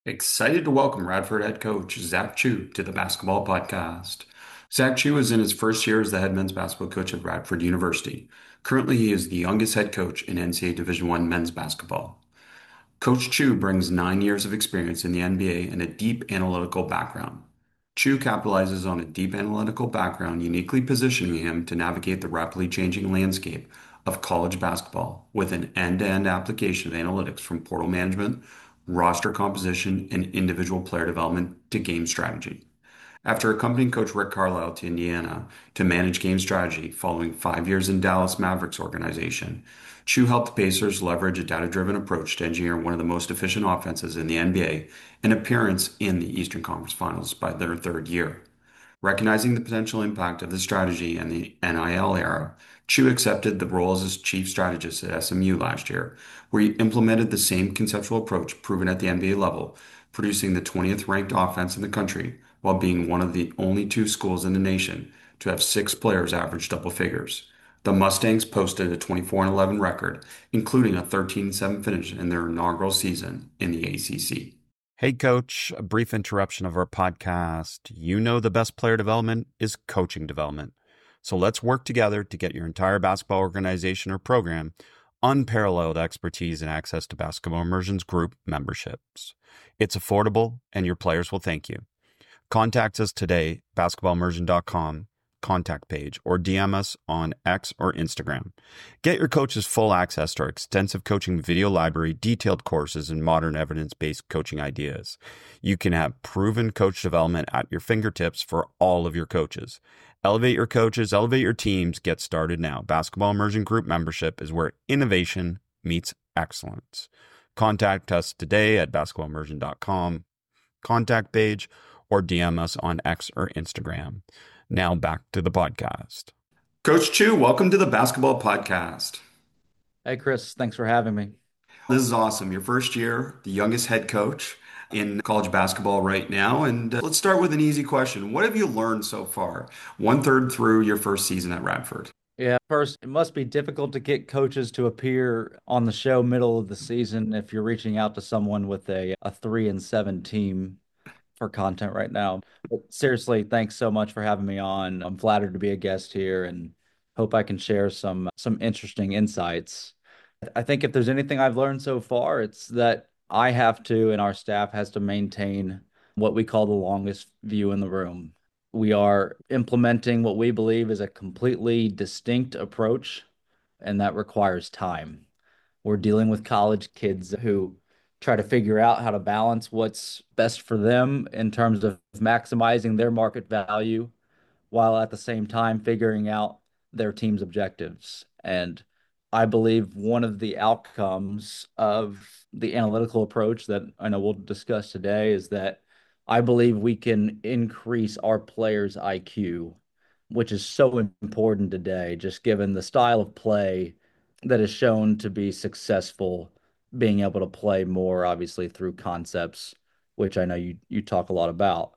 Excited to welcome Radford head coach Zach Chu to the basketball podcast. Zach Chu is in his first year as the head men's basketball coach at Radford University. Currently, he is the youngest head coach in NCAA Division I men's basketball. Coach Chu brings 9 years of experience in the NBA and a deep analytical background. Chu capitalizes on a deep analytical background, uniquely positioning him to navigate the rapidly changing landscape of college basketball with an end-to-end application of analytics from portal management, roster composition, and individual player development to game strategy. After accompanying coach Rick Carlisle to Indiana to manage game strategy following 5 years in Dallas Mavericks organization, Chu helped the Pacers leverage a data-driven approach to engineer one of the most efficient offenses in the NBA, an appearance in the Eastern Conference Finals by their third year. Recognizing the potential impact of the strategy and the NIL era, Chu accepted the role as chief strategist at SMU last year, where he implemented the same conceptual approach proven at the NBA level, producing the 20th ranked offense in the country while being one of the only two schools in the nation to have six players average double figures. The Mustangs posted a 24-11 record, including a 13-7 finish in their inaugural season in the ACC. Hey, coach, a brief interruption of our podcast. You know, the best player development is coaching development. So let's work together to get your entire basketball organization or program unparalleled expertise and access to Basketball Immersion's group memberships. It's affordable and your players will thank you. Contact us today, basketballimmersion.com contact page, or DM us on X or Instagram. Get your coaches full access to our extensive coaching video library, detailed courses, and modern evidence-based coaching ideas. You can have proven coach development at your fingertips for all of your coaches. Elevate your coaches, elevate your teams. Get started now. Basketball Immersion Group membership is where innovation meets excellence. Contact us today at basketballimmersion.com contact page, or DM us on X or Instagram. Now back to the podcast. Coach Chu, welcome to the basketball podcast. Hey, Chris, thanks for having me. This is awesome. Your first year, the youngest head coach in college basketball right now. And let's start with an easy question. What have you learned so far, one third through your first season at Radford? Yeah, first, it must be difficult to get coaches to appear on the show middle of the season if you're reaching out to someone with a 3-7 team for content right now. But seriously, thanks so much for having me on. I'm flattered to be a guest here and hope I can share some interesting insights. I think if there's anything I've learned so far, it's that I have to and our staff has to maintain what we call the longest view in the room. We are implementing what we believe is a completely distinct approach, and that requires time. We're dealing with college kids who try to figure out how to balance what's best for them in terms of maximizing their market value while at the same time figuring out their team's objectives. And I believe one of the outcomes of the analytical approach that I know we'll discuss today is that I believe we can increase our players' IQ, which is so important today, just given the style of play that is shown to be successful, being able to play more, obviously, through concepts, which I know you talk a lot about.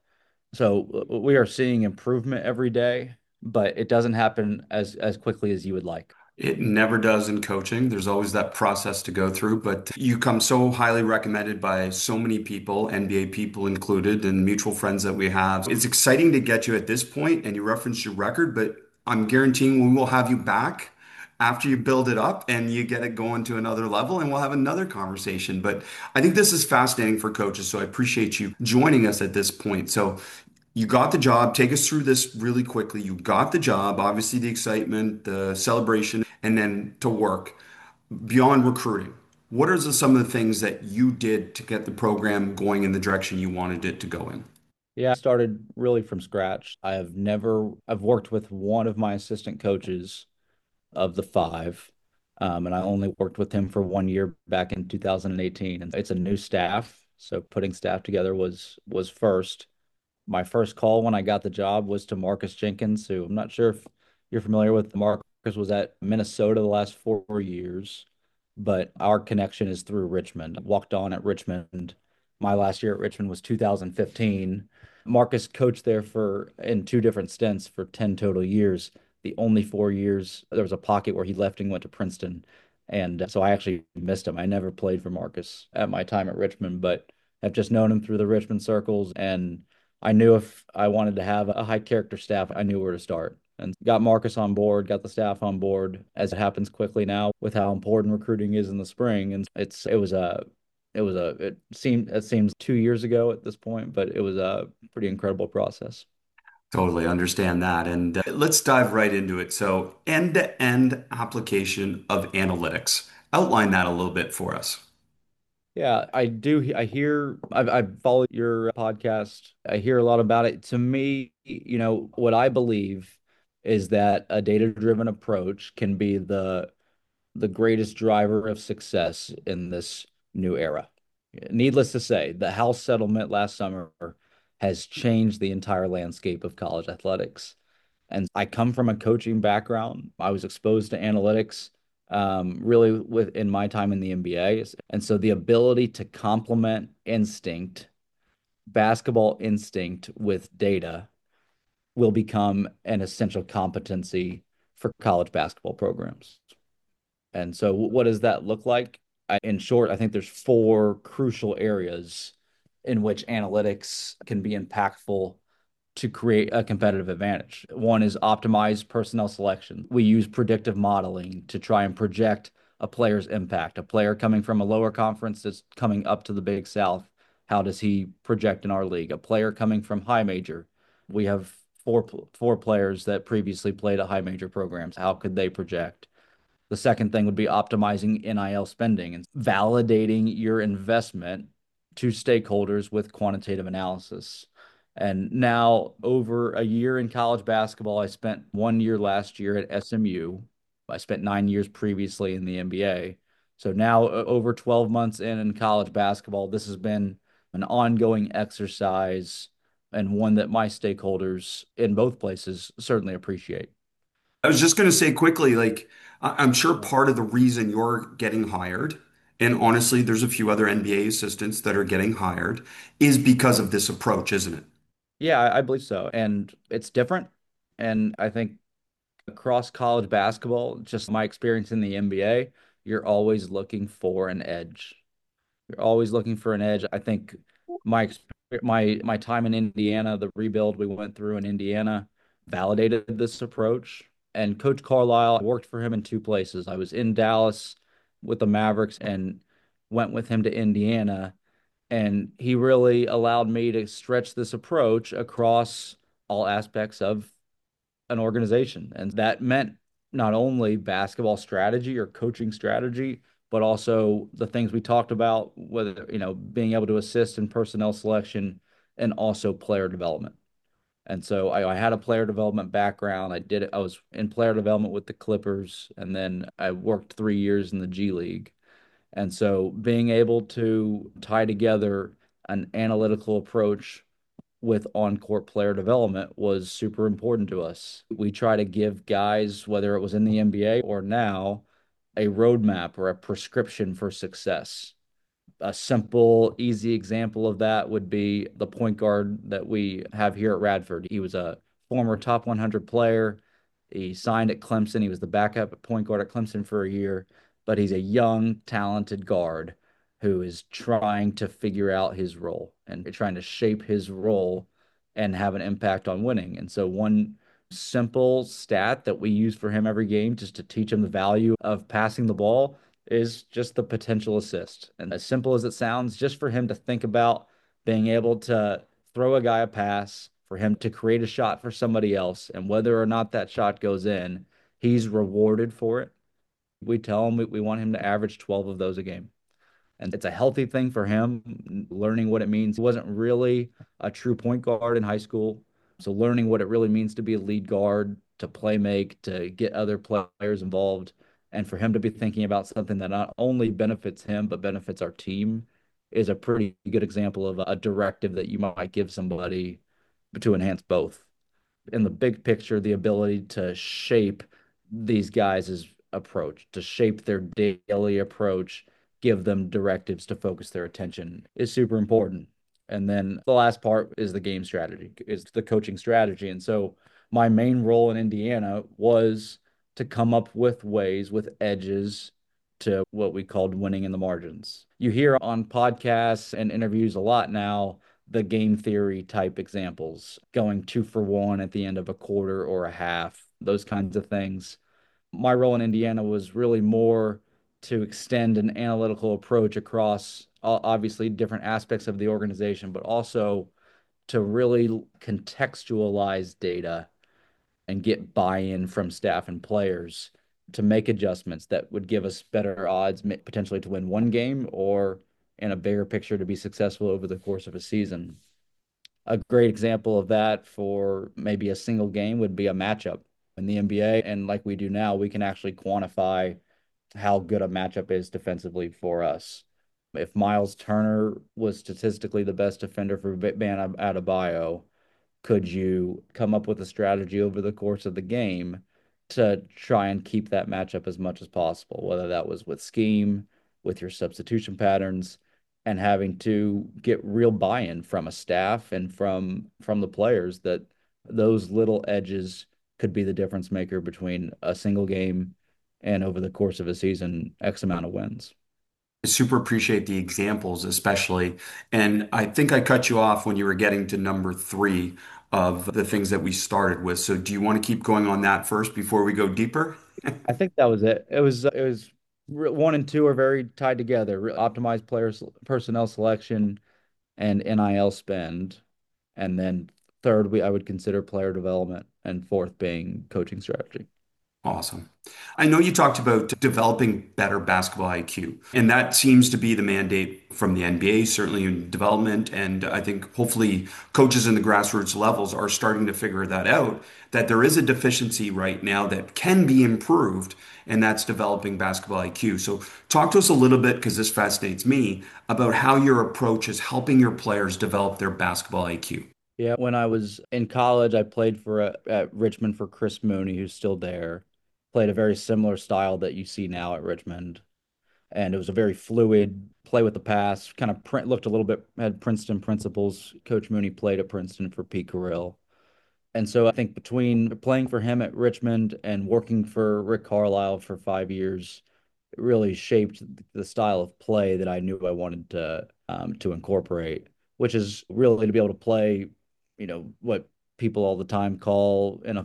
So we are seeing improvement every day, but it doesn't happen as quickly as you would like. It never does in coaching. There's always that process to go through, but you come so highly recommended by so many people, NBA people included, and mutual friends that we have. It's exciting to get you at this point, and you referenced your record, but I'm guaranteeing we will have you back after you build it up and you get it going to another level, and we'll have another conversation. But I think this is fascinating for coaches, so I appreciate you joining us at this point. So you got the job. Take us through this really quickly. You got the job, obviously the excitement, the celebration, and then to work beyond recruiting. What are some of the things that you did to get the program going in the direction you wanted it to go in? Yeah, I started really from scratch. I've worked with one of my assistant coaches of the five. And I only worked with him for 1 year back in 2018. And it's a new staff. So putting staff together was first. My first call when I got the job was to Marcus Jenkins, who I'm not sure if you're familiar with. Marcus was at Minnesota the last 4 years, but our connection is through Richmond. I walked on at Richmond. My last year at Richmond was 2015. Marcus coached there for in two different stints for 10 total years. The only 4 years, there was a pocket where he left and went to Princeton. And so I actually missed him. I never played for Marcus at my time at Richmond, but have just known him through the Richmond circles. And I knew if I wanted to have a high character staff, I knew where to start. And got Marcus on board, got the staff on board, as it happens quickly now with how important recruiting is in the spring. And it seems 2 years ago at this point, but it was a pretty incredible process. Totally understand that. And let's dive right into it. So, end-to-end application of analytics. Outline that a little bit for us. Yeah, I do. I followed your podcast. I hear a lot about it. To me, what I believe is that a data-driven approach can be the greatest driver of success in this new era. Needless to say, the House settlement last summer has changed the entire landscape of college athletics. And I come from a coaching background. I was exposed to analytics really in my time in the NBA. And so the ability to complement basketball instinct with data will become an essential competency for college basketball programs. And so what does that look like? In short, I think there's four crucial areas in which analytics can be impactful to create a competitive advantage. One is optimized personnel selection. We use predictive modeling to try and project a player's impact. A player coming from a lower conference that's coming up to the Big South, how does he project in our league? A player coming from high major, we have four players that previously played at high major programs. How could they project? The second thing would be optimizing NIL spending and validating your investment to stakeholders with quantitative analysis. And now, over a year in college basketball, I spent 1 year last year at SMU. I spent 9 years previously in the NBA. So now, over 12 months in college basketball, this has been an ongoing exercise and one that my stakeholders in both places certainly appreciate. I was just going to say quickly, like, I'm sure part of the reason you're getting hired, and honestly, there's a few other NBA assistants that are getting hired, is because of this approach, isn't it? Yeah, I believe so. And it's different. And I think across college basketball, just my experience in the NBA, you're always looking for an edge. You're always looking for an edge. I think my time in Indiana, the rebuild we went through in Indiana, validated this approach. And Coach Carlisle, I worked for him in two places. I was in Dallas with the Mavericks and went with him to Indiana. And he really allowed me to stretch this approach across all aspects of an organization. And that meant not only basketball strategy or coaching strategy, but also the things we talked about, whether, being able to assist in personnel selection and also player development. And so I had a player development background. I was in player development with the Clippers, and then I worked 3 years in the G League. And so being able to tie together an analytical approach with on-court player development was super important to us. We try to give guys, whether it was in the NBA or now, a roadmap or a prescription for success. A simple, easy example of that would be the point guard that we have here at Radford. He was a former top 100 player. He signed at Clemson. He was the backup at point guard at Clemson for a year, but he's a young, talented guard who is trying to figure out his role and trying to shape his role and have an impact on winning. And so, one simple stat that we use for him every game just to teach him the value of passing the ball is just the potential assist. And as simple as it sounds, just for him to think about being able to throw a guy a pass, for him to create a shot for somebody else, and whether or not that shot goes in, he's rewarded for it. We tell him we want him to average 12 of those a game. And it's a healthy thing for him, learning what it means. He wasn't really a true point guard in high school. So learning what it really means to be a lead guard, to play make, to get other players involved, and for him to be thinking about something that not only benefits him, but benefits our team is a pretty good example of a directive that you might give somebody to enhance both. In the big picture, the ability to shape these guys' approach, to shape their daily approach, give them directives to focus their attention is super important. And then the last part is the game strategy, is the coaching strategy. And so my main role in Indiana was to come up with ways, with edges to what we called winning in the margins. You hear on podcasts and interviews a lot now the game theory type examples, going 2 for 1 at the end of a quarter or a half, those kinds of things. My role in Indiana was really more to extend an analytical approach across obviously different aspects of the organization, but also to really contextualize data and get buy-in from staff and players to make adjustments that would give us better odds potentially to win one game or in a bigger picture to be successful over the course of a season. A great example of that for maybe a single game would be a matchup in the NBA. And like we do now, we can actually quantify how good a matchup is defensively for us. If Miles Turner was statistically the best defender for Bam Adebayo, could you come up with a strategy over the course of the game to try and keep that matchup as much as possible, whether that was with scheme, with your substitution patterns, and having to get real buy-in from a staff and from the players that those little edges could be the difference maker between a single game and over the course of a season, X amount of wins. I super appreciate the examples, especially. And I think I cut you off when you were getting to number three of the things that we started with. So do you want to keep going on that first before we go deeper? I think that was it. It was one and two are very tied together. Optimized players personnel selection and NIL spend, and then third we I would consider player development, and fourth being coaching strategy. Awesome. I know you talked about developing better basketball IQ, and that seems to be the mandate from the NBA, certainly in development. And I think hopefully coaches in the grassroots levels are starting to figure that out, that there is a deficiency right now that can be improved, and that's developing basketball IQ. So talk to us a little bit, because this fascinates me, about how your approach is helping your players develop their basketball IQ. Yeah, when I was in college, I played for at Richmond for Chris Mooney, who's still there. Played a very similar style that you see now at Richmond, and it was a very fluid play with the pass. Kind of looked a little bit had Princeton principles. Coach Mooney played at Princeton for Pete Carril. And so I think between playing for him at Richmond and working for Rick Carlisle for 5 years, it really shaped the style of play that I knew I wanted to incorporate, which is really to be able to play, what people all the time call in a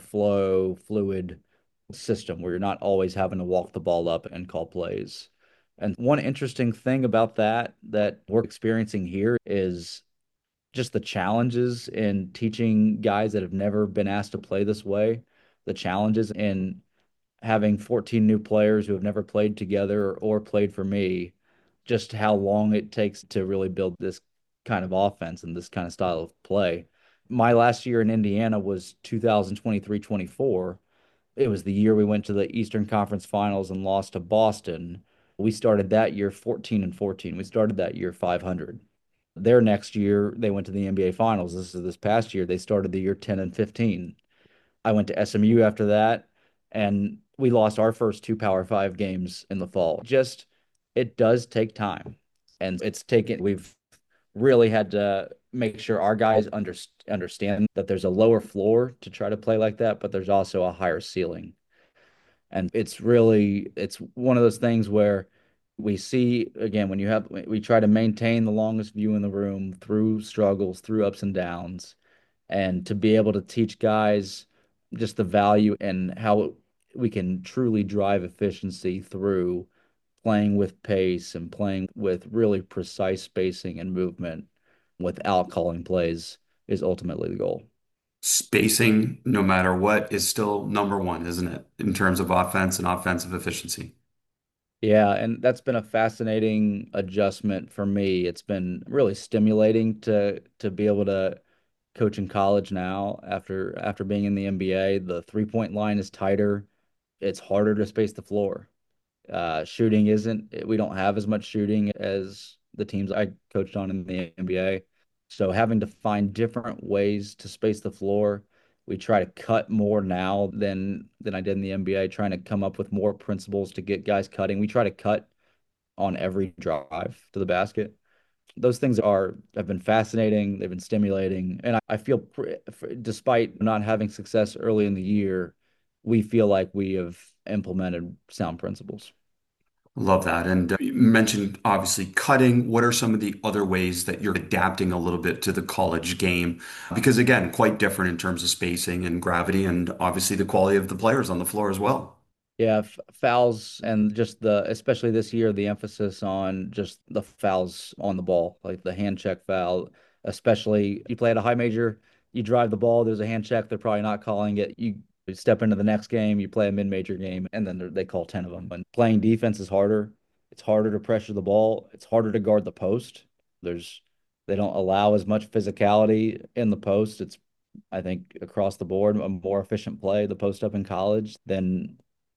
fluid system where you're not always having to walk the ball up and call plays. And one interesting thing about that we're experiencing here is just the challenges in teaching guys that have never been asked to play this way, the challenges in having 14 new players who have never played together or played for me, just how long it takes to really build this kind of offense and this kind of style of play. My last year in Indiana was 2023-24. It was the year we went to the Eastern Conference Finals and lost to Boston. We started that year 14 and 14. We started that year 500. Their next year, they went to the NBA Finals. This past year, they started the year 10 and 15. I went to SMU after that, and we lost our first two Power Five games in the fall. Just it does take time, and we've really had to make sure our guys understand that there's a lower floor to try to play like that, but there's also a higher ceiling. And it's one of those things where we see again when we try to maintain the longest view in the room through struggles, through ups and downs, and to be able to teach guys just the value and how we can truly drive efficiency through playing with pace and playing with really precise spacing and movement without calling plays is ultimately the goal. Spacing, no matter what, is still number one, isn't it, in terms of offense and offensive efficiency? Yeah, and that's been a fascinating adjustment for me. It's been really stimulating to be able to coach in college now after being in the NBA. The three-point line is tighter. It's harder to space the floor. Shooting isn't, we don't have as much shooting as the teams I coached on in the NBA. So having to find different ways to space the floor, we try to cut more now than I did in the NBA, trying to come up with more principles to get guys cutting. We try to cut on every drive to the basket. Those things are have been fascinating. They've been stimulating, and I feel, despite not having success early in the year, we feel like we have implemented sound principles. Love that. And you mentioned obviously cutting. What are some of the other ways that you're adapting a little bit to the college game? Because again, quite different in terms of spacing and gravity, and obviously the quality of the players on the floor as well. Yeah, fouls and just especially this year, the emphasis on just the fouls on the ball, like the hand check foul, especially you play at a high major, you drive the ball, there's a hand check, they're probably not calling it. You step into the next game, you play a mid-major game, and then they call 10 of them. And playing defense is harder. It's harder to pressure the ball. It's harder to guard the post. There's they don't allow as much physicality in the post. It's I think across the board a more efficient play, the post up in college than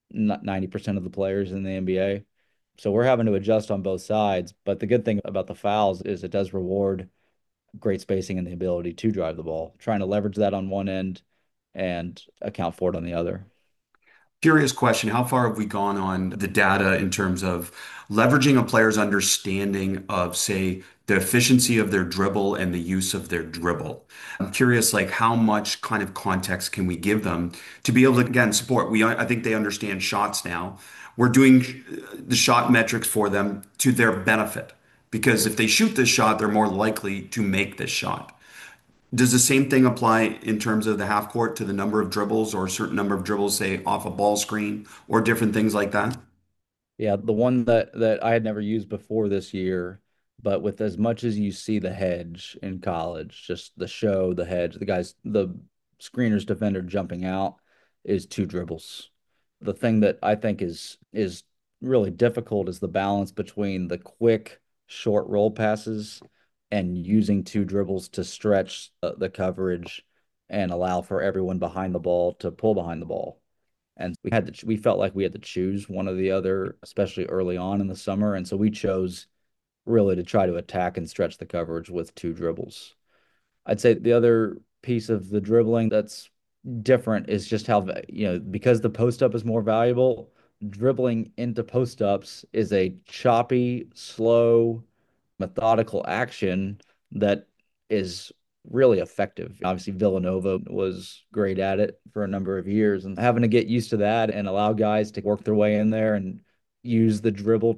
90% of the players in the NBA. So we're having to adjust on both sides. But the good thing about the fouls is it does reward great spacing and the ability to drive the ball, trying to leverage that on one end and account for it on the other. Curious question. How far have we gone on the data in terms of leveraging a player's understanding of, say, the efficiency of their dribble and the use of their dribble? I'm curious, like how much kind of context can we give them to be able to, again, support? I think they understand shots now. We're doing the shot metrics for them to their benefit because if they shoot this shot, they're more likely to make this shot. Does the same thing apply in terms of the half court to the number of dribbles or a certain number of dribbles, say off a ball screen or different things like that? Yeah, the one that I had never used before this year, but with as much as you see the hedge in college, just the show, the hedge, the screener's defender jumping out is two dribbles. The thing that I think is really difficult is the balance between the quick short roll passes and using two dribbles to stretch the coverage and allow for everyone behind the ball to pull behind the ball. And we felt like we had to choose one or the other, especially early on in the summer. And so we chose really to try to attack and stretch the coverage with two dribbles. I'd say the other piece of the dribbling that's different is just how, because the post up is more valuable, dribbling into post ups is a choppy, slow, methodical action that is really effective. Obviously, Villanova was great at it for a number of years, and having to get used to that and allow guys to work their way in there and use the dribble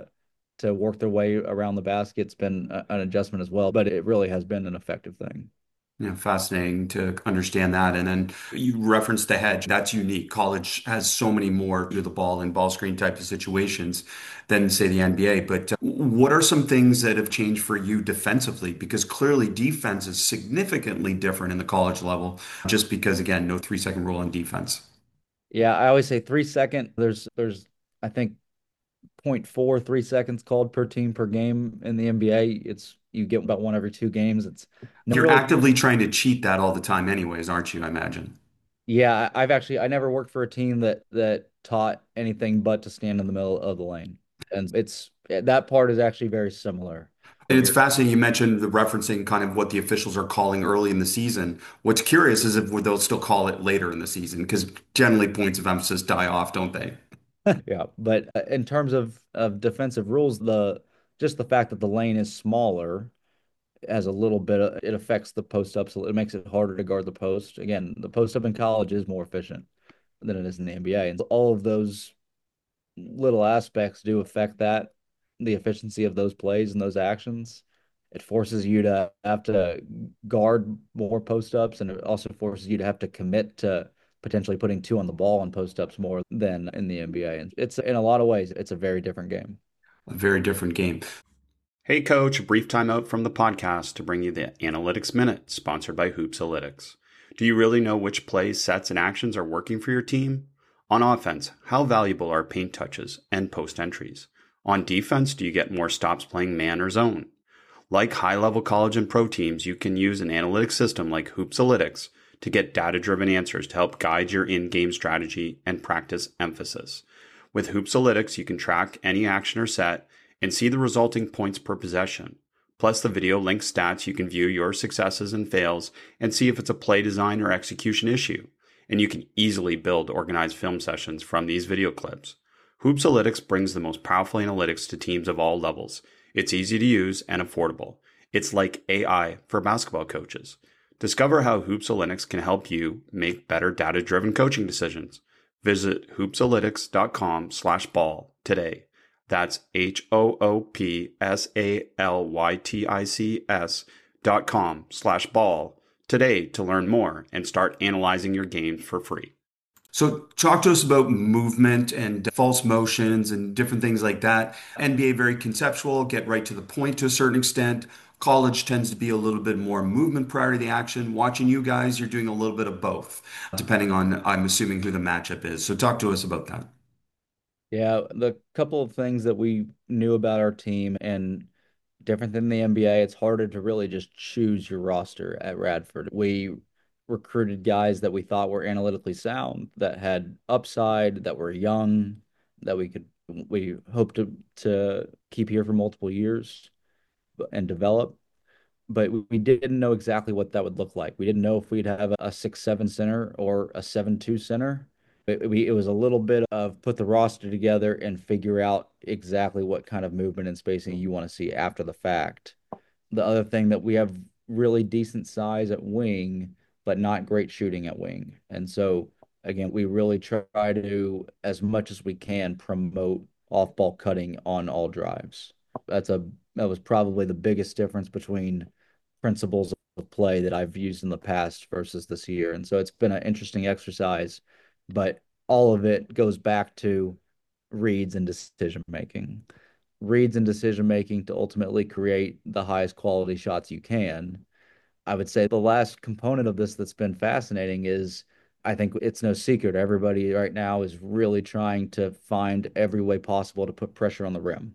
to work their way around the basket's been an adjustment as well, but it really has been an effective thing. Fascinating to understand that. And then you referenced the hedge. That's unique. College has so many more to the ball and ball screen type of situations than, say, the NBA. But what are some things that have changed for you defensively? Because clearly defense is significantly different in the college level, just because, again, no 3-second rule on defense. Yeah, I always say 3 second. There's I think 0.4 3 seconds called per team per game in the NBA. It's you get about one every two games. It's no You're really. actively trying to cheat that all the time anyways, aren't you, I imagine? Yeah, I never worked for a team that taught anything but to stand in the middle of the lane. And it's that part is actually very similar And when it's you're fascinating. You mentioned the referencing kind of what the officials are calling early in the season. What's curious is if they'll still call it later in the season because generally points of emphasis die off, don't they? yeah, but in terms of defensive rules, the just the fact that the lane is smaller has a little bit of it affects the post up, so it makes it harder to guard the post. Again, the post up in college is more efficient than it is in the NBA. And all of those little aspects do affect the efficiency of those plays and those actions. It forces you to have to guard more post ups, and it also forces you to have to commit to potentially putting two on the ball on post ups more than in the NBA. And it's in a lot of ways, it's a very different game. A very different game. Hey, Coach, a brief timeout from the podcast to bring you the Analytics Minute, sponsored by Hoopsalytics. Do you really know which plays, sets, and actions are working for your team? On offense, how valuable are paint touches and post entries? On defense, do you get more stops playing man or zone? Like high-level college and pro teams, you can use an analytics system like Hoopsalytics to get data-driven answers to help guide your in-game strategy and practice emphasis. With Hoopsalytics, you can track any action or set and see the resulting points per possession. Plus the video link stats, you can view your successes and fails and see if it's a play design or execution issue. And you can easily build organized film sessions from these video clips. Hoopsalytics brings the most powerful analytics to teams of all levels. It's easy to use and affordable. It's like AI for basketball coaches. Discover how Hoopsalytics can help you make better data-driven coaching decisions. Visit hoopsalytics.com/ball today. That's HOOPSALYTICS.com/ball today to learn more and start analyzing your games for free. So talk to us about movement and false motions and different things like that. NBA very conceptual, get right to the point to a certain extent. College tends to be a little bit more movement prior to the action. Watching you guys, you're doing a little bit of both, depending on, I'm assuming, who the matchup is. So talk to us about that. Yeah, the couple of things that we knew about our team and different than the NBA, it's harder to really just choose your roster at Radford. We recruited guys that we thought were analytically sound, that had upside, that were young, that we hope to keep here for multiple years and develop. But we didn't know exactly what that would look like. We didn't know if we'd have a 6-7 center or a 7-2 center. It was a little bit of put the roster together and figure out exactly what kind of movement and spacing you want to see after the fact. The other thing that we have really decent size at wing, but not great shooting at wing. And so again, we really try to, as much as we can, promote off-ball cutting on all drives. That was probably the biggest difference between principles of play that I've used in the past versus this year. And so it's been an interesting exercise, but all of it goes back to reads and decision making. Reads and decision making to ultimately create the highest quality shots you can. I would say the last component of this that's been fascinating is I think it's no secret. Everybody right now is really trying to find every way possible to put pressure on the rim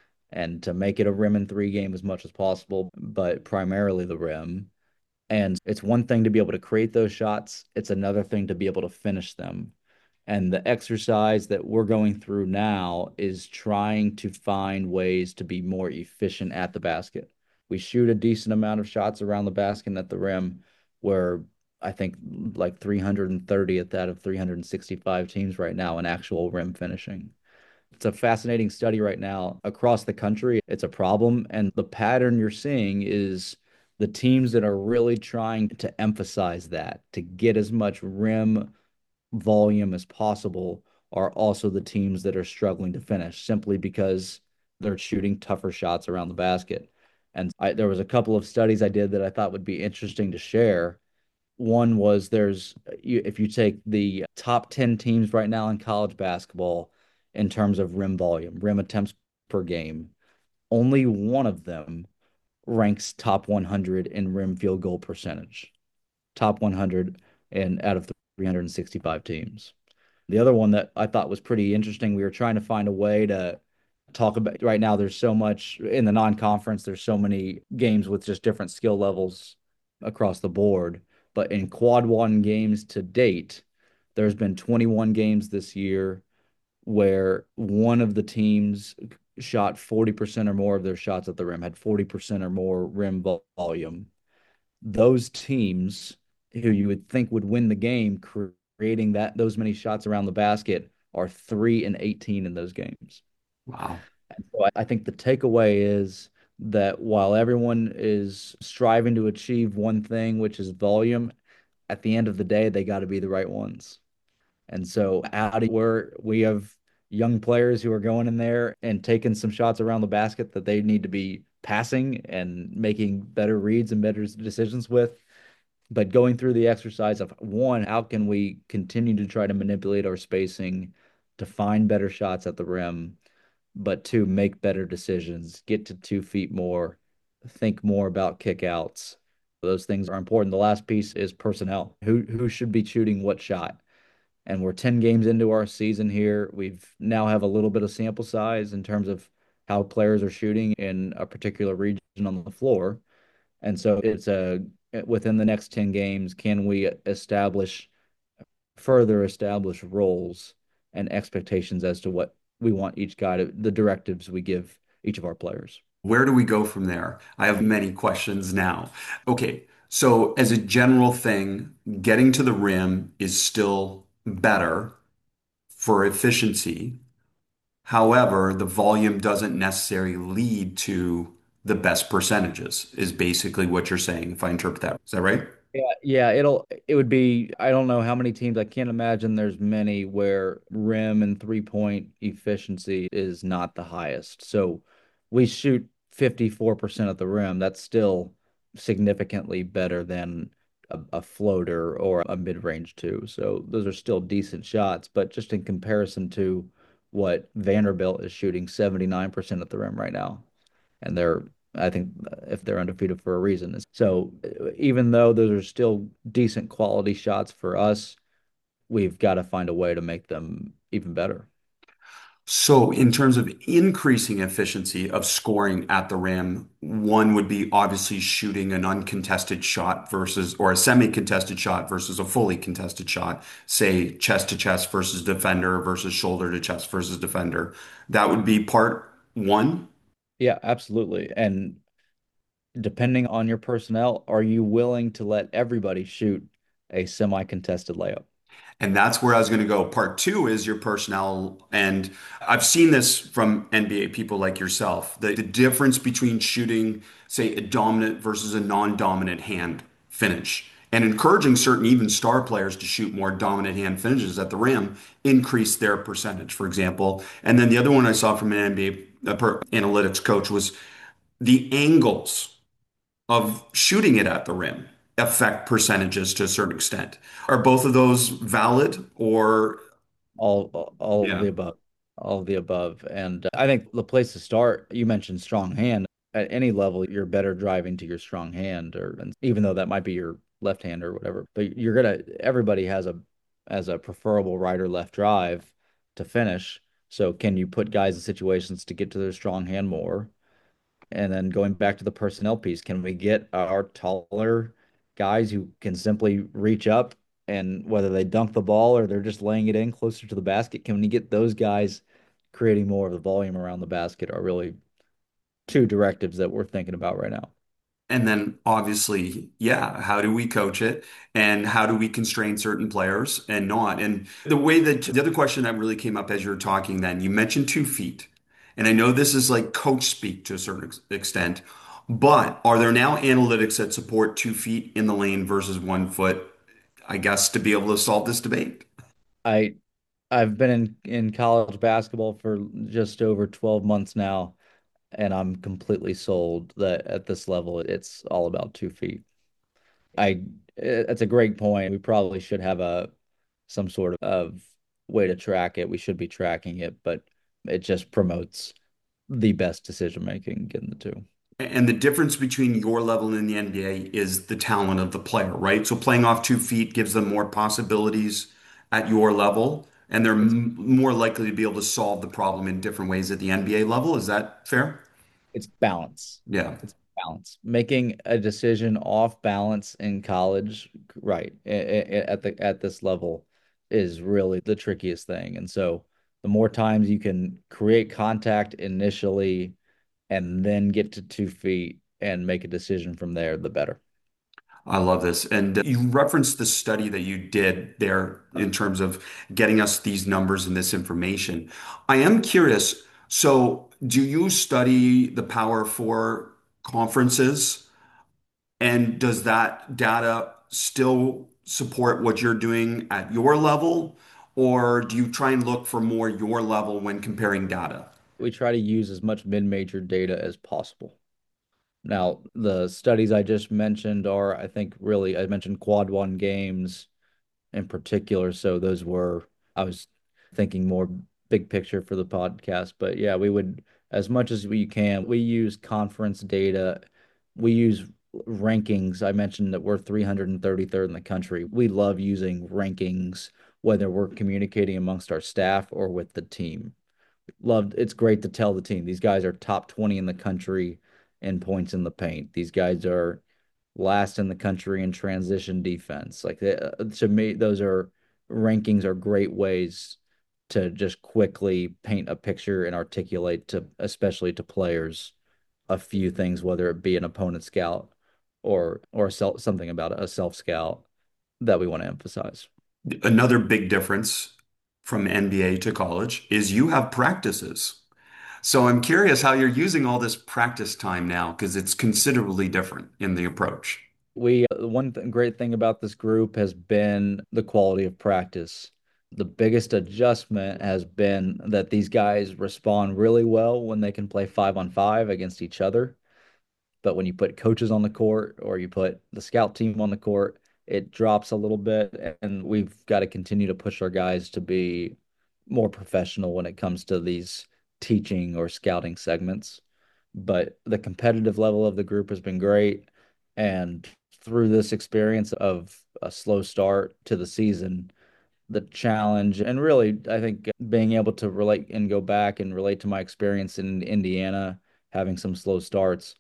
and to make it a rim and three game as much as possible, but primarily the rim. And it's one thing to be able to create those shots, it's another thing to be able to finish them. And the exercise that we're going through now is trying to find ways to be more efficient at the basket. We shoot a decent amount of shots around the basket and at the rim, where I think like 330 at that of 365 teams right now in actual rim finishing. It's a fascinating study right now across the country. It's a problem. And the pattern you're seeing is the teams that are really trying to emphasize that, to get as much rim volume as possible, are also the teams that are struggling to finish simply because they're shooting tougher shots around the basket. And there was a couple of studies I did that I thought would be interesting to share. One was if you take the top 10 teams right now in college basketball in terms of rim volume, rim attempts per game, only one of them ranks top 100 in rim field goal percentage. Top 100 and out of 365 teams. The other one that I thought was pretty interesting, we were trying to find a way to talk about right now. There's so much in the non-conference, there's so many games with just different skill levels across the board. But in quad one games to date, there's been 21 games this year where one of the teams shot 40% or more of their shots at the rim, had 40% or more rim volume. Those teams who you would think would win the game creating those many shots around the basket are 3-18 in those games. Wow. And so I think the takeaway is that while everyone is striving to achieve one thing, which is volume, at the end of the day, they got to be the right ones. And so out of where we have young players who are going in there and taking some shots around the basket that they need to be passing and making better reads and better decisions with. But going through the exercise of one, how can we continue to try to manipulate our spacing to find better shots at the rim, but two, make better decisions, get to 2 feet more, think more about kickouts. Those things are important. The last piece is personnel. Who should be shooting what shot? And we're 10 games into our season here. We've now have a little bit of sample size in terms of how players are shooting in a particular region on the floor. And so it's within the next 10 games, can we further establish roles and expectations as to what we want each guy the directives we give each of our players? Where do we go from there? I have many questions now. Okay, so as a general thing, getting to the rim is still better for efficiency. However, the volume doesn't necessarily lead to the best percentages, is basically what you're saying, if I interpret that. Is that right? Yeah, it would be, I don't know how many teams. I can't imagine there's many where rim and 3-point efficiency is not the highest. So we shoot 54% at the rim. That's still significantly better than a floater or a mid-range two. So those are still decent shots, but just in comparison to what Vanderbilt is shooting 79% at the rim right now, and I think if they're undefeated for a reason. So even though those are still decent quality shots for us, we've got to find a way to make them even better. So, in terms of increasing efficiency of scoring at the rim, one would be obviously shooting an uncontested shot versus, or a semi-contested shot versus a fully contested shot, say chest to chest versus defender versus shoulder to chest versus defender. That would be part one. Yeah, absolutely. And depending on your personnel, are you willing to let everybody shoot a semi-contested layup? And that's where I was going to go. Part two is your personnel. And I've seen this from NBA people like yourself, the difference between shooting, say, a dominant versus a non-dominant hand finish. And encouraging certain even star players to shoot more dominant hand finishes at the rim, increase their percentage, for example. And then the other one I saw from an NBA analytics coach was the angles of shooting it at the rim affect percentages to a certain extent. Are both of those valid or All of yeah? the above, all of the above. And I think the place to start, you mentioned strong hand. At any level, you're better driving to your strong hand, or and even though that might be your left hand or whatever, but everybody has a preferable right or left drive to finish. So can you put guys in situations to get to their strong hand more? And then going back to the personnel piece, can we get our taller guys who can simply reach up, and whether they dunk the ball or they're just laying it in closer to the basket, can we get those guys creating more of the volume around the basket are really two directives that we're thinking about right now. And then obviously, yeah, how do we coach it and how do we constrain certain players and not? And the way that the other question that really came up as you were talking, then you mentioned 2 feet. And I know this is like coach speak to a certain extent, but are there now analytics that support 2 feet in the lane versus 1 foot, I guess, to be able to solve this debate? I I've been in college basketball for just over 12 months now, and I'm completely sold that at this level it's all about 2 feet. I That's a great point. We probably should have a some sort of way to track it. We should be tracking it, but it just promotes the best decision making, getting the two. And the difference between your level and the NBA is the talent of the player, right? So playing off 2 feet gives them more possibilities at your level, and they're It's more likely to be able to solve the problem in different ways at the NBA level. Is that fair? it's balance. Yeah. It's balance. Making a decision off balance in college, right, at this level is really the trickiest thing. And so the more times you can create contact initially and then get to 2 feet and make a decision from there, the better. I love this. And you referenced the study that you did there in terms of getting us these numbers and this information. I am curious. So, do you study the Power Four conferences? And does that data still support what you're doing at your level? Or do you try and look for more your level when comparing data? We try to use as much mid-major data as possible. Now, the studies I just mentioned are, I think, really, I mentioned quad one games in particular. So those were, I was thinking more big picture for the podcast. But yeah, we would, as much as we can, we use conference data. We use rankings. I mentioned that we're 333rd in the country. We love using rankings, whether we're communicating amongst our staff or with the team. Loved, it's great to tell the team these guys are top 20 in the country in points in the paint. These guys are last in the country in transition defense. Like to me, those are rankings are great ways to just quickly paint a picture and articulate to, especially to players, a few things, whether it be an opponent scout or something about a self scout that we want to emphasize. Another big difference from NBA to college is you have practices. So I'm curious how you're using all this practice time now because it's considerably different in the approach. Great thing about this group has been the quality of practice. The biggest adjustment has been that these guys respond really well when they can play 5-on-5 against each other. But when you put coaches on the court or you put the scout team on the court, it drops a little bit. And we've got to continue to push our guys to be more professional when it comes to these teaching or scouting segments. But the competitive level of the group has been great. And through this experience of a slow start to the season, the challenge and really I think being able to relate and go back and relate to my experience in Indiana having some slow starts,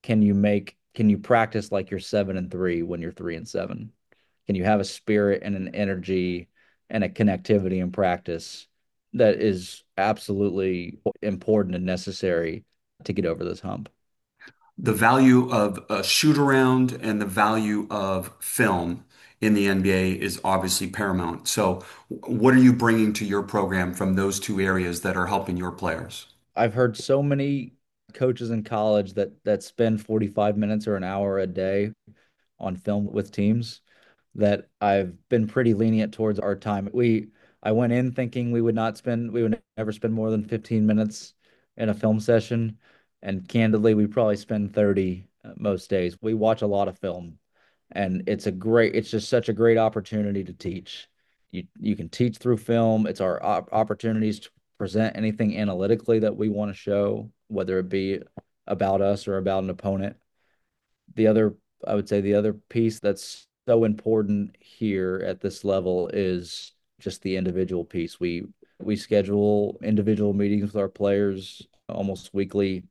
can you practice like you're 7-3 when you're 3-7? Can you have a spirit and an energy and a connectivity in practice that is absolutely important and necessary to get over this hump? The value of a shoot around and the value of film in the NBA is obviously paramount. So, what are you bringing to your program from those two areas that are helping your players? I've heard so many coaches in college that spend 45 minutes or an hour a day on film with teams that I've been pretty lenient towards our time. I went in thinking we would never spend more than 15 minutes in a film session. And candidly, we probably spend 30 most days. We watch a lot of film and it's just such a great opportunity to teach. You can teach through film. It's our opportunities to present anything analytically that we want to show, whether it be about us or about an opponent. The other, I would say the other piece that's so important here at this level is just the individual piece. We schedule individual meetings with our players almost weekly.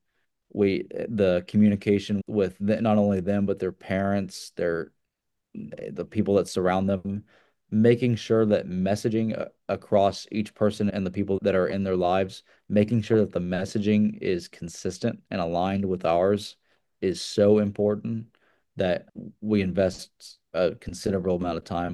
The communication with not only them but their parents, the people that surround them, making sure that messaging across each person and the people that are in their lives, making sure that the messaging is consistent and aligned with ours is so important that we invest a considerable amount of time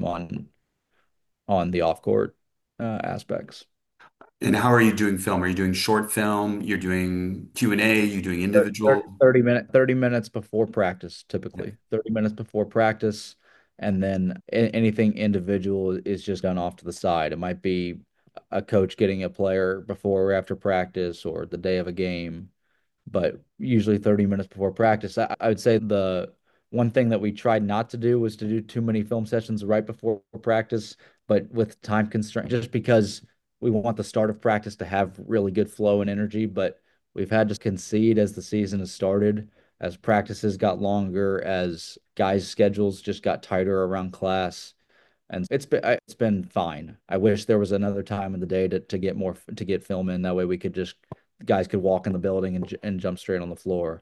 on the off court aspects. And how are you doing film? Are you doing short film? You're doing Q&A? You doing individual? 30 minutes before practice, typically 30 minutes before practice. And then anything individual is just done off to the side. It might be a coach getting a player before or after practice or the day of a game, but usually 30 minutes before practice. I would say the one thing that we tried not to do was to do too many film sessions right before practice, but with time constraint, just because we want the start of practice to have really good flow and energy. But we've had to concede as the season has started, as practices got longer, as guys' schedules just got tighter around class. And it's been fine. I wish there was another time in the day to get more to get film in. That way we could just guys could walk in the building and jump straight on the floor.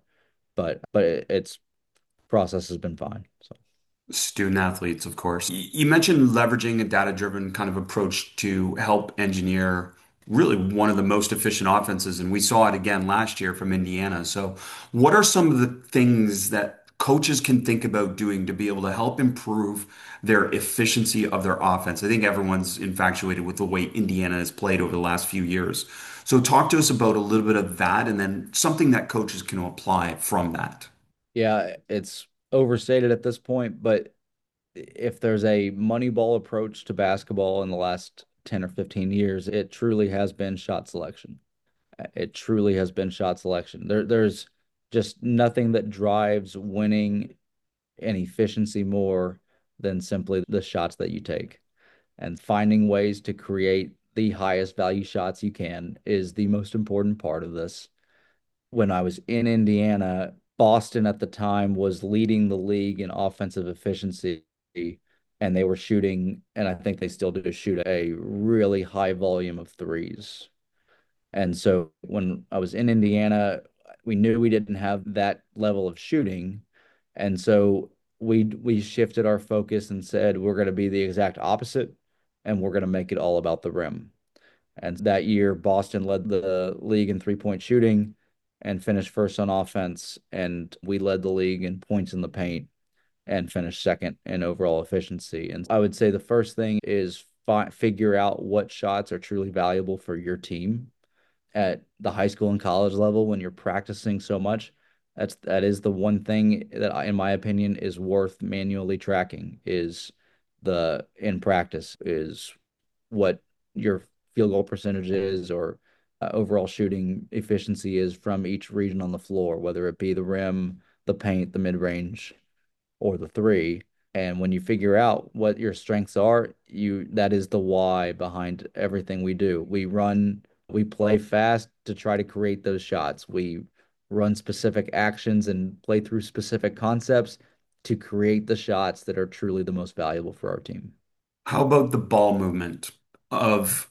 But it's process has been fine. So Student athletes, of course. You mentioned leveraging a data-driven kind of approach to help engineer really one of the most efficient offenses, and we saw it again last year from Indiana. So, what are some of the things that coaches can think about doing to be able to help improve their efficiency of their offense? I think everyone's infatuated with the way Indiana has played over the last few years. So, talk to us about a little bit of that, and then something that coaches can apply from that. yeah, it's overstated at this point, but if there's a Moneyball approach to basketball in the last 10 or 15 years, it truly has been shot selection. It truly has been shot selection. There's just nothing that drives winning and efficiency more than simply the shots that you take. And finding ways to create the highest value shots you can is the most important part of this. When I was in Indiana, Boston at the time was leading the league in offensive efficiency, and they were shooting, and I think they still do shoot a really high volume of threes. And so when I was in Indiana, we knew we didn't have that level of shooting. And so we shifted our focus and said we're going to be the exact opposite and we're going to make it all about the rim. And that year, Boston led the league in 3-point shooting and finished first on offense. And we led the league in points in the paint and finished second in overall efficiency. And I would say the first thing is figure out what shots are truly valuable for your team at the high school and college level when you're practicing so much. That is the one thing that in my opinion, is worth manually tracking is the in practice is what your field goal percentage is or overall shooting efficiency is from each region on the floor, whether it be the rim, the paint, the mid range, or the three. And when you figure out what your strengths are, you that is the why behind everything we do. We play fast to try to create those shots. We run specific actions and play through specific concepts to create the shots that are truly the most valuable for our team. How about the ball movement of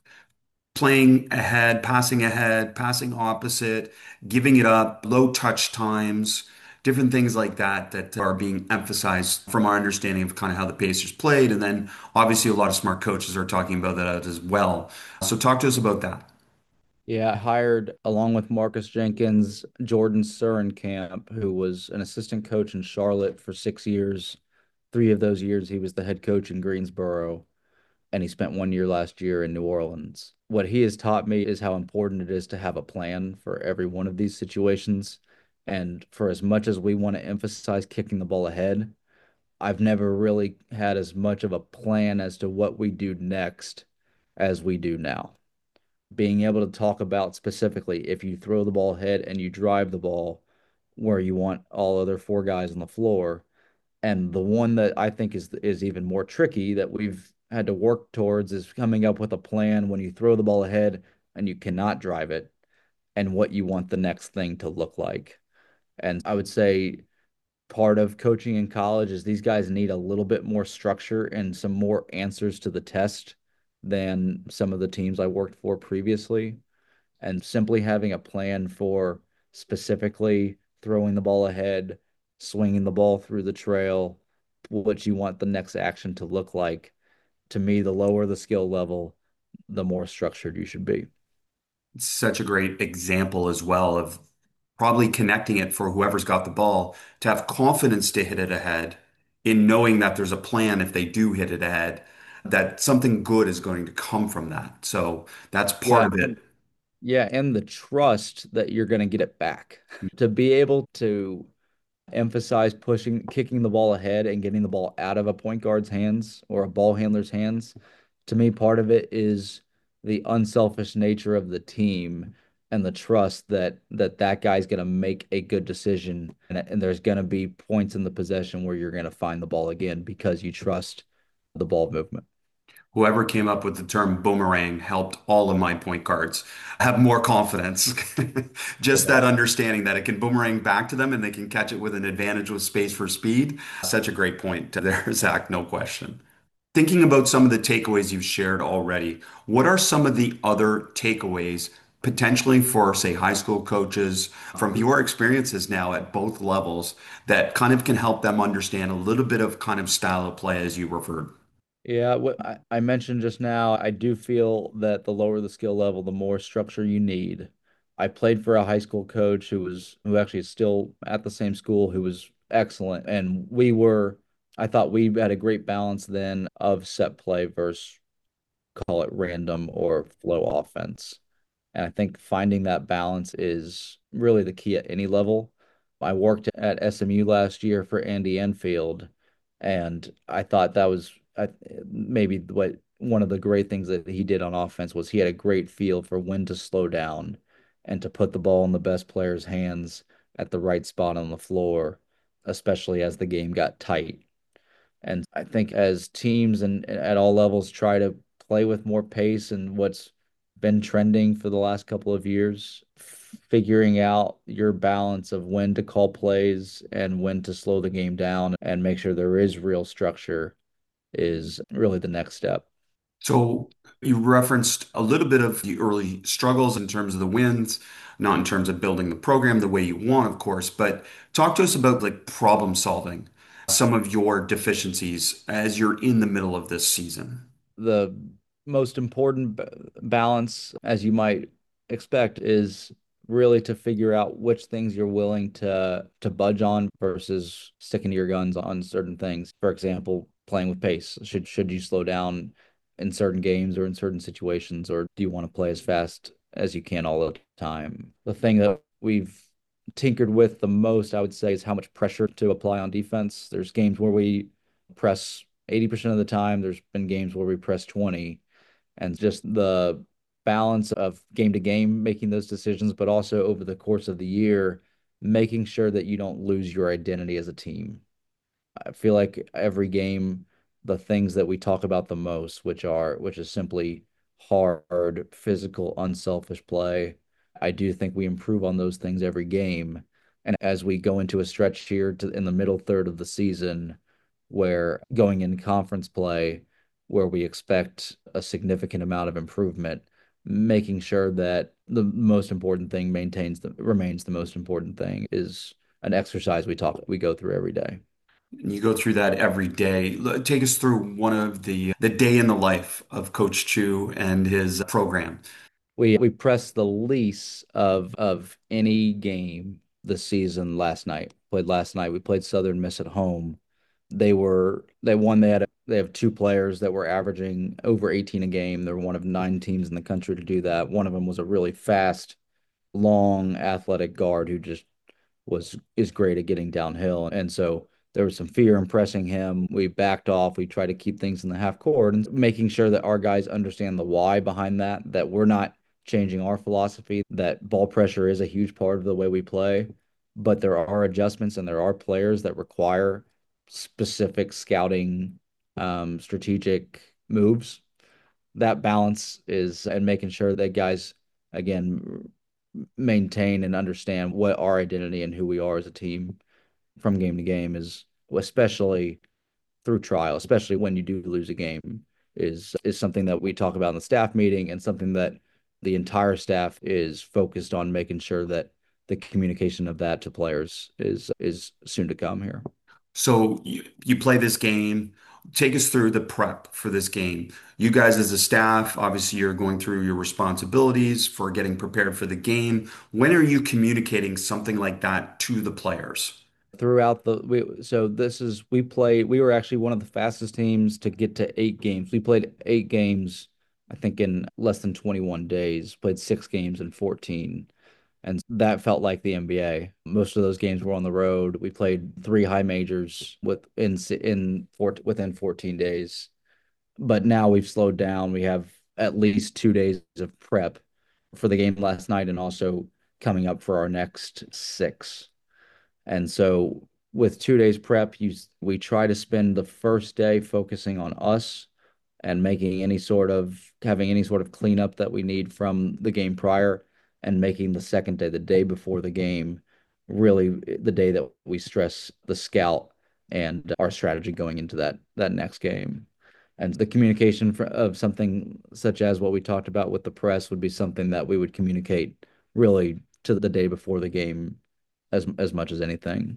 playing ahead, passing opposite, giving it up, low touch times, different things like that that are being emphasized from our understanding of kind of how the Pacers played. And then obviously a lot of smart coaches are talking about that as well. So talk to us about that. Yeah, I hired along with Marcus Jenkins, Jordan Surenkamp, who was an assistant coach in Charlotte for 6 years. 3 of those years, he was the head coach in Greensboro, and he spent 1 year last year in New Orleans. What he has taught me is how important it is to have a plan for every one of these situations. And for as much as we want to emphasize kicking the ball ahead, I've never really had as much of a plan as to what we do next as we do now. Being able to talk about specifically if you throw the ball ahead and you drive the ball where you want all other four guys on the floor. And the one that I think is even more tricky that we've had to work towards is coming up with a plan when you throw the ball ahead and you cannot drive it and what you want the next thing to look like. And I would say part of coaching in college is these guys need a little bit more structure and some more answers to the test than some of the teams I worked for previously. And simply having a plan for specifically throwing the ball ahead, swinging the ball through the trail, what you want the next action to look like. To me, the lower the skill level, the more structured you should be. It's such a great example as well of probably connecting it for whoever's got the ball to have confidence to hit it ahead in knowing that there's a plan if they do hit it ahead, that something good is going to come from that. So that's part Yeah, of it. yeah, and the trust that you're going to get it back. To be able to emphasize kicking the ball ahead and getting the ball out of a point guard's hands or a ball handler's hands. To me, part of it is the unselfish nature of the team and the trust that guy's going to make a good decision, and there's going to be points in the possession where you're going to find the ball again because you trust the ball movement. Whoever came up with the term boomerang helped all of my point guards have more confidence. Just Yeah. that understanding that it can boomerang back to them and they can catch it with an advantage with space for speed. Such a great point there, Zach, no question. Thinking about some of the takeaways you've shared already, what are some of the other takeaways potentially for, say, high school coaches from your experiences now at both levels that kind of can help them understand a little bit of kind of style of play as you referred? Yeah, what I mentioned just now, I do feel that the lower the skill level, the more structure you need. I played for a high school coach who actually is still at the same school who was excellent. And I thought we had a great balance then of set play versus call it random or flow offense. And I think finding that balance is really the key at any level. I worked at SMU last year for Andy Enfield, and I thought that was maybe what one of the great things that he did on offense was he had a great feel for when to slow down and to put the ball in the best player's hands at the right spot on the floor, especially as the game got tight. And I think as teams and at all levels try to play with more pace and what's been trending for the last couple of years, figuring out your balance of when to call plays and when to slow the game down and make sure there is real structure is really the next step. So you referenced a little bit of the early struggles in terms of the wins, not in terms of building the program the way you want, of course, but talk to us about like problem solving, some of your deficiencies as you're in the middle of this season. The most important balance, as you might expect, is really to figure out which things you're willing to budge on versus sticking to your guns on certain things. For example, playing with pace. Should you slow down in certain games or in certain situations, or do you want to play as fast as you can all the time? The thing that we've tinkered with the most, I would say, is how much pressure to apply on defense. There's games where we press 80% of the time. There's been games where we press 20, and just the balance of game to game making those decisions, but also over the course of the year, making sure that you don't lose your identity as a team. I feel like every game, the things that we talk about the most, which is simply hard, physical, unselfish play, I do think we improve on those things every game. And as we go into a stretch here in the middle third of the season, where going in conference play, where we expect a significant amount of improvement, making sure that the most important thing remains the most important thing is an exercise we go through every day. You go through that every day. Take us through one of the day in the life of Coach Chu and his program. We pressed the least of any game this season last night. Played last night. We played Southern Miss at home. They have two players that were averaging over 18 a game. They're one of nine teams in the country to do that. One of them was a really fast, long, athletic guard who just was is great at getting downhill. And so there was some fear in pressing him. We backed off. We tried to keep things in the half court and making sure that our guys understand the why behind that, that we're not changing our philosophy, that ball pressure is a huge part of the way we play, but there are adjustments and there are players that require specific scouting, strategic moves. That balance is, and making sure that guys, again, maintain and understand what our identity and who we are as a team from game to game is, especially through trial, especially when you do lose a game, is something that we talk about in the staff meeting and something that the entire staff is focused on making sure that the communication of that to players is soon to come here. So you play this game. Take us through the prep for this game. You guys as a staff, obviously you're going through your responsibilities for getting prepared for the game. When are you communicating something like that to the players? Throughout the we so this is we were actually one of the fastest teams to get to 8 games. We played 8 games, I think, in less than 21 days. Played 6 games in 14, and that felt like the NBA. Most of those games were on the road. We played 3 high majors within 14 days. But now we've slowed down. We have at least 2 days of prep for the game last night and also coming up for our next 6. And so with 2 days prep, we try to spend the first day focusing on us and having any sort of cleanup that we need from the game prior, and making the second day, the day before the game, really the day that we stress the scout and our strategy going into that next game. And the communication of something such as what we talked about with the press would be something that we would communicate really to the day before the game as much as anything.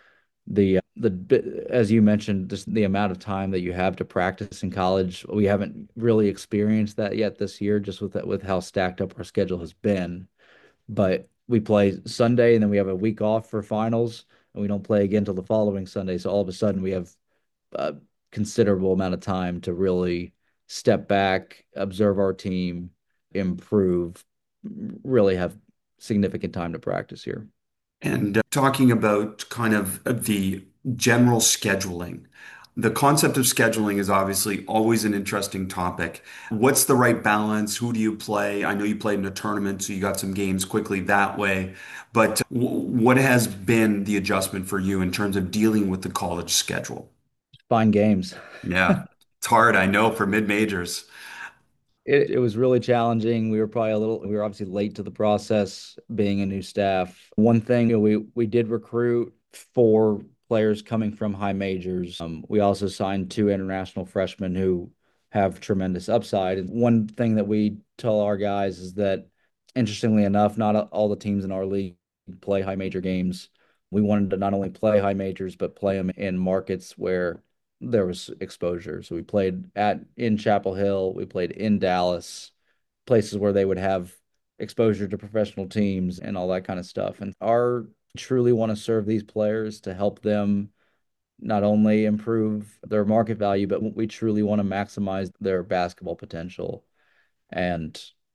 As you mentioned, just the amount of time that you have to practice in college, we haven't really experienced that yet this year, just with how stacked up our schedule has been. But we play Sunday and then we have a week off for finals, and we don't play again till the following Sunday. So all of a sudden we have a considerable amount of time to really step back, observe our team, improve, really have significant time to practice here. And talking about kind of the general scheduling. The concept of scheduling is obviously always an interesting topic. What's the right balance? Who do you play? I know you played in a tournament, so you got some games quickly that way. But what has been the adjustment for you in terms of dealing with the college schedule? Fine games. Yeah, it's hard, I know, for mid-majors. It was really challenging. We were obviously late to the process being a new staff. One thing, we did recruit 4 players coming from high majors. We also signed 2 international freshmen who have tremendous upside. And one thing that we tell our guys is that, interestingly enough, not all the teams in our league play high major games. We wanted to not only play high majors, but play them in markets where there was exposure. So we played in Chapel Hill, we played in Dallas, places where they would have exposure to professional teams and all that kind of stuff. And our truly want to serve these players to help them not only improve their market value, but we truly want to maximize their basketball potential. And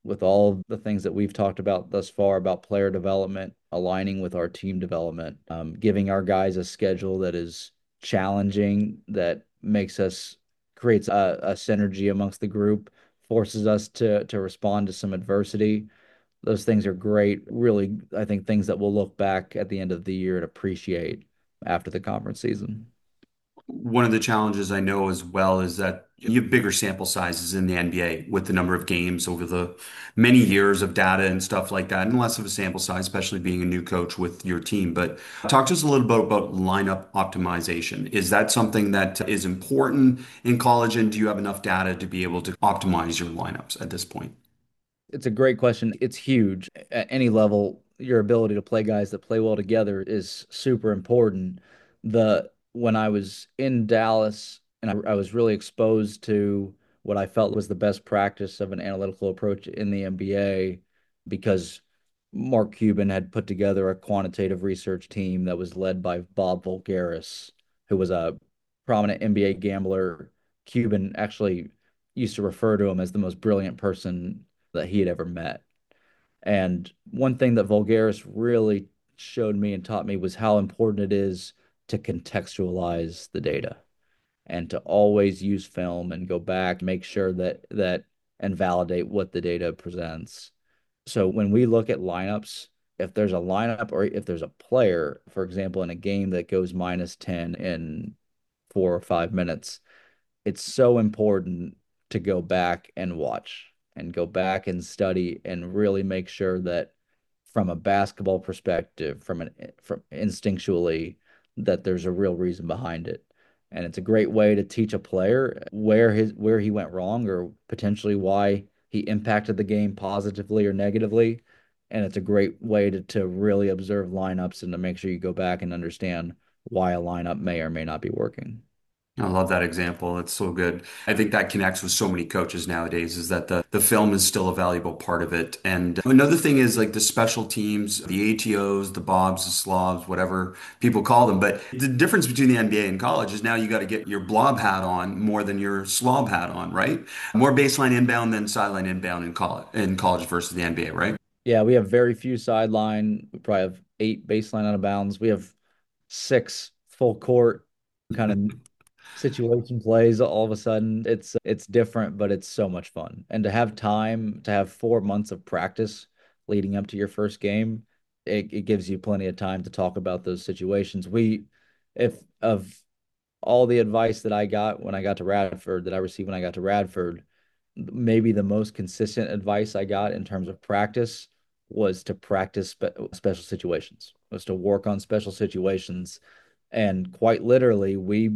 with all the things that we've talked about thus far about player development, aligning with our team development, giving our guys a schedule that is challenging, that makes us creates a synergy amongst the group, forces us to respond to some adversity. Those things are great. Really, I think things that we'll look back at the end of the year and appreciate after the conference season. One of the challenges I know as well is that you have bigger sample sizes in the NBA with the number of games over the many years of data and stuff like that, and less of a sample size, especially being a new coach with your team. But talk to us a little bit about lineup optimization. Is that something that is important in college, and do you have enough data to be able to optimize your lineups at this point? It's a great question. It's huge. At any level, your ability to play guys that play well together is super important. The When I was in Dallas and I was really exposed to what I felt was the best practice of an analytical approach in the NBA because Mark Cuban had put together a quantitative research team that was led by Bob Voulgaris, who was a prominent NBA gambler. Cuban actually used to refer to him as the most brilliant person that he had ever met. And one thing that Vulgaris really showed me and taught me was how important it is to contextualize the data and to always use film and go back, make sure that and validate what the data presents. So when we look at lineups, if there's a lineup or if there's a player, for example, in a game that goes minus 10 in 4 or 5 minutes, it's so important to go back and watch and go back and study and really make sure that from a basketball perspective, from instinctually, that there's a real reason behind it. And it's a great way to teach a player where he went wrong or potentially why he impacted the game positively or negatively. And it's a great way to really observe lineups and to make sure you go back and understand why a lineup may or may not be working. I love that example. It's so good. I think that connects with so many coaches nowadays is that the film is still a valuable part of it. And another thing is like the special teams, the ATOs, the Bobs, the Slobs, whatever people call them. But the difference between the NBA and college is now you got to get your blob hat on more than your slob hat on, right? More baseline inbound than sideline inbound in college versus the NBA, right? Yeah, we have very few sideline. We probably have 8 baseline out of bounds. We have 6 full court kind of situation plays all of a sudden. It's different, but it's so much fun. And to have time, to have 4 months of practice leading up to your first game, it gives you plenty of time to talk about those situations. If of all the advice that I got when I got to Radford, that I received when I got to Radford, maybe the most consistent advice I got in terms of practice was to practice special situations, was to work on special situations. And quite literally,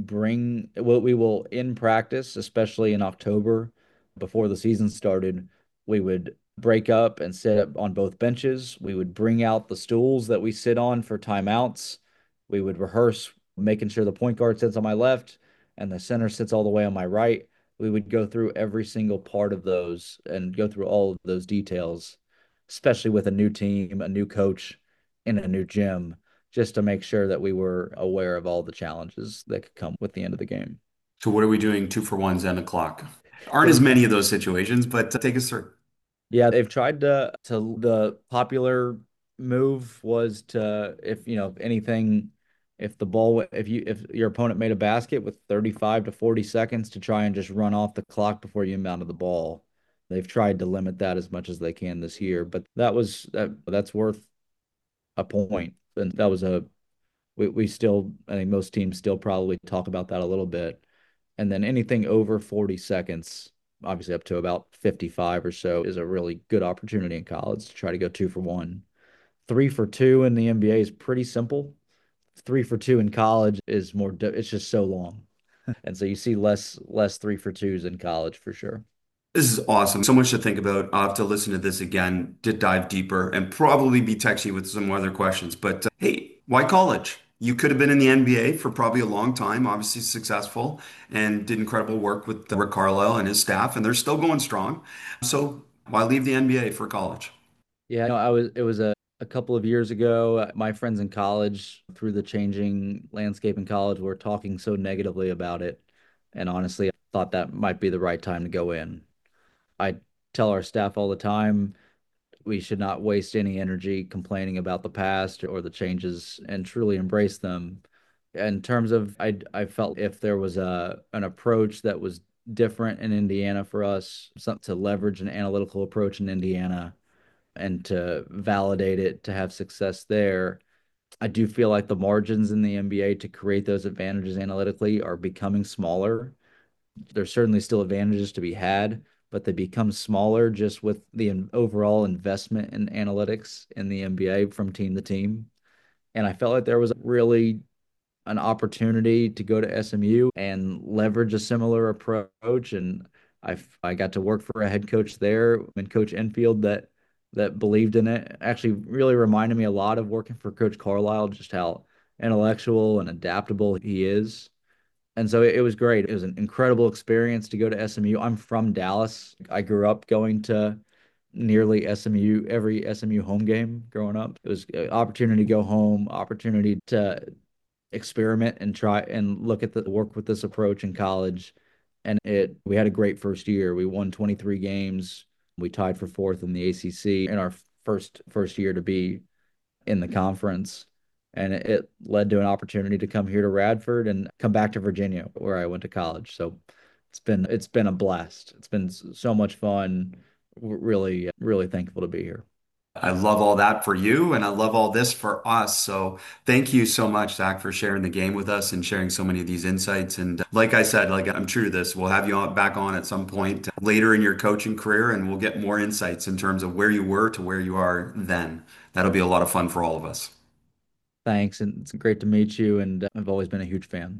we will in practice, especially in October, before the season started, we would break up and sit up on both benches. We would bring out the stools that we sit on for timeouts. We would rehearse making sure the point guard sits on my left and the center sits all the way on my right. We would go through every single part of those and go through all of those details, especially with a new team, a new coach, in a new gym, just to make sure that we were aware of all the challenges that could come with the end of the game. So what are we doing? 2 for 1s and a clock. Aren't as They've, many of those situations, but take us through. yeah, they've tried to the popular move was to, if you know if anything, if your opponent made a basket with 35 to 40 seconds, to try and just run off the clock before you inbounded the ball. They've tried to limit that as much as they can this year, but that's worth a point. And that was a we still, I think most teams still probably talk about that a little bit. And then anything over 40 seconds, obviously up to about 55 or so, is a really good opportunity in college to try to go 2 for 1. 3 for 2 in the NBA is pretty simple. 3 for 2 in college is it's just so long. And so you see less 3 for 2s in college for sure. This is awesome. So much to think about. I'll have to listen to this again to dive deeper and probably be texting with some other questions. But hey, why college? You could have been in the NBA for probably a long time, obviously successful, and did incredible work with Rick Carlisle and his staff, and they're still going strong. So why leave the NBA for college? Yeah, no, it was a couple of years ago. My friends in college, through the changing landscape in college, were talking so negatively about it. And honestly, I thought that might be the right time to go in. I tell our staff all the time we should not waste any energy complaining about the past or the changes and truly embrace them. In terms of, I felt if there was an approach that was different in Indiana for us, something to leverage an analytical approach in Indiana and to validate it to have success there. I do feel like the margins in the NBA to create those advantages analytically are becoming smaller. There's certainly still advantages to be had, but they become smaller just with the overall investment in analytics in the NBA from team to team. And I felt like there was really an opportunity to go to SMU and leverage a similar approach. And I got to work for a head coach there and Coach Enfield that believed in it. Actually, really reminded me a lot of working for Coach Carlisle, just how intellectual and adaptable he is. And so it was great. It was an incredible experience to go to SMU. I'm from Dallas. I grew up going to nearly SMU, every SMU home game growing up. It was an opportunity to go home, opportunity to experiment and try and look at the work with this approach in college. And we had a great first year. We won 23 games. We tied for fourth in the ACC in our first year to be in the conference. And it led to an opportunity to come here to Radford and come back to Virginia, where I went to college. So it's been a blast. It's been so much fun. Really, really thankful to be here. I love all that for you, and I love all this for us. So thank you so much, Zach, for sharing the game with us and sharing so many of these insights. And like I said, like I'm true to this, we'll have you back on at some point later in your coaching career, and we'll get more insights in terms of where you were to where you are then. That'll be a lot of fun for all of us. Thanks, and it's great to meet you. And I've always been a huge fan.